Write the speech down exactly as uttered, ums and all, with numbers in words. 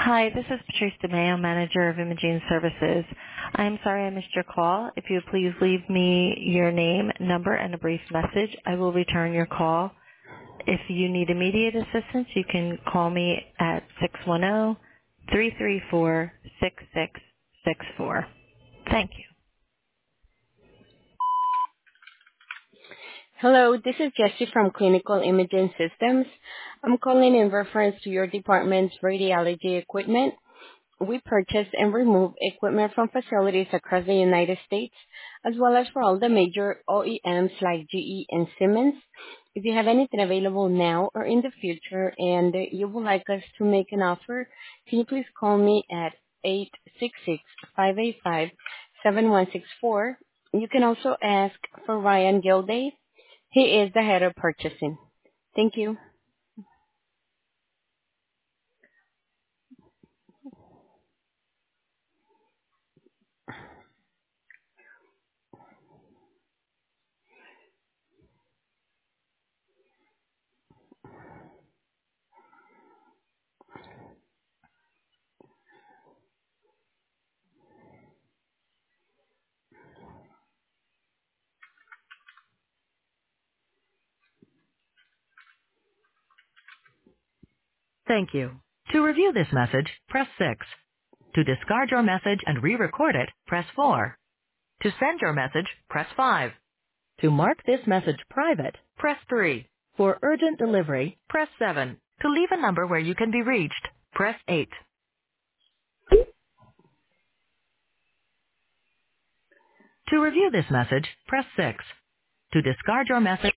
Hi, this is Patrice DeMayo, Manager of Imaging Services. I'm sorry I missed your call. If you would please leave me your name, number, and a brief message, I will return your call. If you need immediate assistance, you can call me at six one zero, three three four, six six six four. Thank you. Hello, this is Jessie from Clinical Imaging Systems. I'm calling in reference to your department's radiology equipment. We purchase and remove equipment from facilities across the United States, as well as for all the major O E Ms like G E and Siemens. If you have anything available now or in the future and you would like us to make an offer, can you please call me at eight six six, five eight five, seven one six four. You can also ask for Ryan Gilday. He is the head of purchasing. Thank you. Thank you. To review this message, press six. To discard your message and re-record it, press four. To send your message, press five. To mark this message private, press three. For urgent delivery, press seven. To leave a number where you can be reached, press eight. To review this message, press six. To discard your message,